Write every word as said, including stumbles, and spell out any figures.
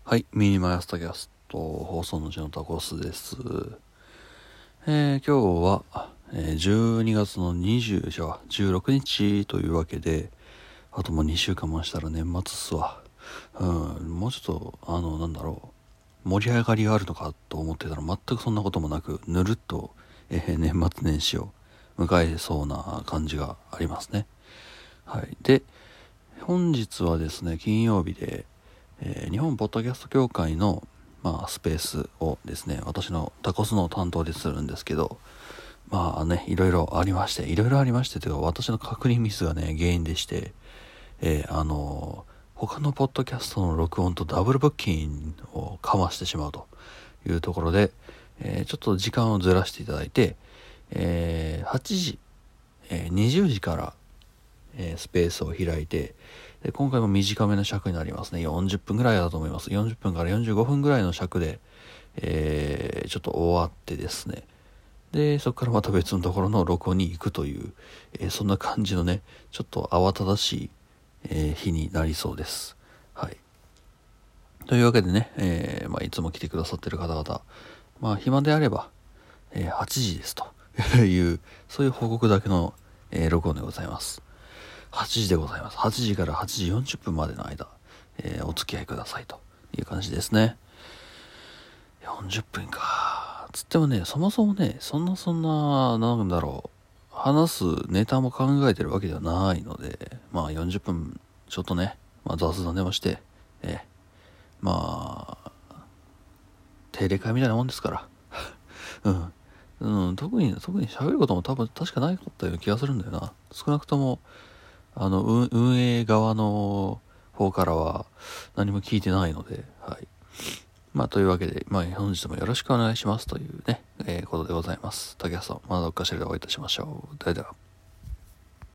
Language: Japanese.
はい、ミニマイアスタキャスト放送のうちのタコスです。えー、今日は、えー、じゅうにがつのにじゅうじゃあじゅうろくにちというわけで、あともうにしゅうかんもしたら年末っすわ。うん、もうちょっとあのなんだろう盛り上がりがあるのかと思ってたら全くそんなこともなく、ぬるっと、えー、年末年始を迎えそうな感じがありますね。はい。で、本日はですね、金曜日で。えー、日本ポッドキャスト協会の、まあ、スペースをですね、私のタコスの担当でするんですけど、まあね、いろいろありまして、いろいろありましてというか、私の確認ミスがね、原因でして、えー、あのー、他のポッドキャストの録音とダブルブッキングをかましてしまうというところで、えー、ちょっと時間をずらしていただいて、えー、はちじ、えー、にじゅうじから、えー、スペースを開いて、で今回も短めの尺になりますね。よんじゅっぷんぐらいだと思います。よんじゅっぷんからよんじゅうごふんぐらいの尺で、えー、ちょっと終わってですね。で、そこからまた別のところの録音に行くという、えー、そんな感じのね、ちょっと慌ただしい、えー、日になりそうです。はい。というわけでね、えーまあ、いつも来てくださってる方々、まあ、暇であれば、えー、はちじですという、そういう報告だけの、えー、録音でございます。はちじでございます。はちじからはちじよんじゅっぷんまでの間、えー、お付き合いくださいという感じですね。よんじゅっぷんか。つってもね、そもそもね、そんなそんな、なんだろう、話すネタも考えてるわけではないので、まあよんじゅっぷんちょっとね、まあ、雑談でもして、えー、まあ、定例会みたいなもんですから。うん。うん、特に、特に喋ることも多分確かなかったような気がするんだよな。少なくとも、あの運営側の方からは何も聞いてないので、はい。まあというわけで、まあ本日もよろしくお願いしますというね、えー、ことでございます。竹谷さん、またどっかしらでお会いいたしましょう。ではでは。